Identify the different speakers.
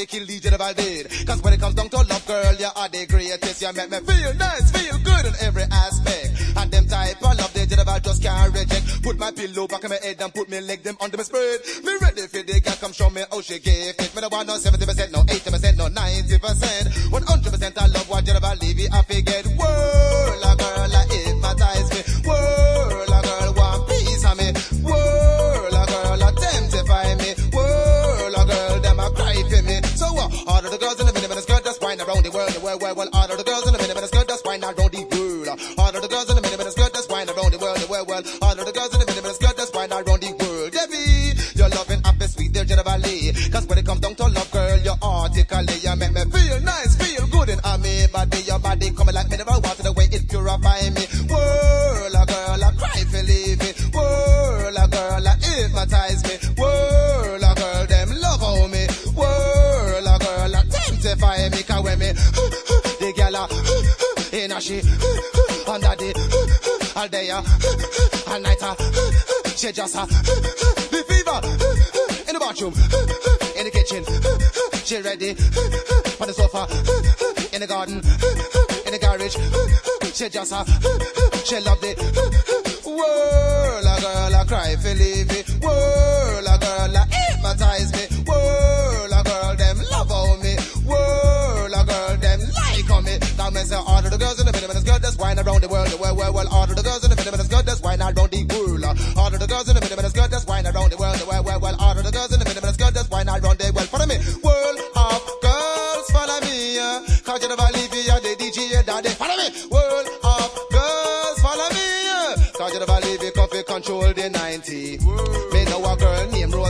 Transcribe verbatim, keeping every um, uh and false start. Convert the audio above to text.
Speaker 1: fi kill the general dead. Cause when it comes down to love, girl, you are the greatest. You make me feel nice, feel good in every aspect. And them type of love, the general just can't reject. Put my pillow back in my head and put me leg them under my spread. Me ready for the girl, come show me how she gave it. Me no want no seventy percent, no eighty percent, no ninety percent. one hundred percent I love what general leave it, I forget. Whirl, a girl, I hypnotize me. Whirl, a girl, want piece of me. Whirl, a girl, I temptify me. Whirl, a girl, them a cry for me. So what? Uh, all of the girls in the mini skirt just whine around the world, the world, world, world. All of the girls in the mini skirt just whine around the world. All of the girls in the mini skirt just whine around the world, the world, world. All of the girls in the mini skirt just whine around the world. Debbie, your loving up is sweet, there generally. Cause when it comes down to love, girl, your artically, you make me feel nice, feel good in me body. Your body coming like mineral water, the way it purify me. Whirl, a girl, I cry for leave me. Whirl, a girl, I hypnotize me. Whirl, a girl, them love on me. Whirl, a girl, I temptify me. Cause when me, the girl, in a she, under the, all day, all night, she just, the fever, in the bathroom, in the kitchen, she ready, on the sofa, in the garden, in the garage, she just, she loved it. Whirl, a girl, I cry for leave it. Whirl, a girl, I hypnotize me. Whirl, a girl, them love on me. Whirl, a girl, them like on me. Now me say all of the girls in the minimum skirt that's wine around the world, the world, world, world. All of the girls in the minimum skirt that's wine around the world. All of the girls in the minimum skirt that's wine around the world, the world, world, world. All of the girls in the minimum skirt that's wine around the world. Follow me, world of girls, follow me. Uh, Cause you never leave me, the D J, daddy. Follow me, world of girls, follow me. Uh, Cause you never leave me, come fi control the ninety. Me know a girl named Rose.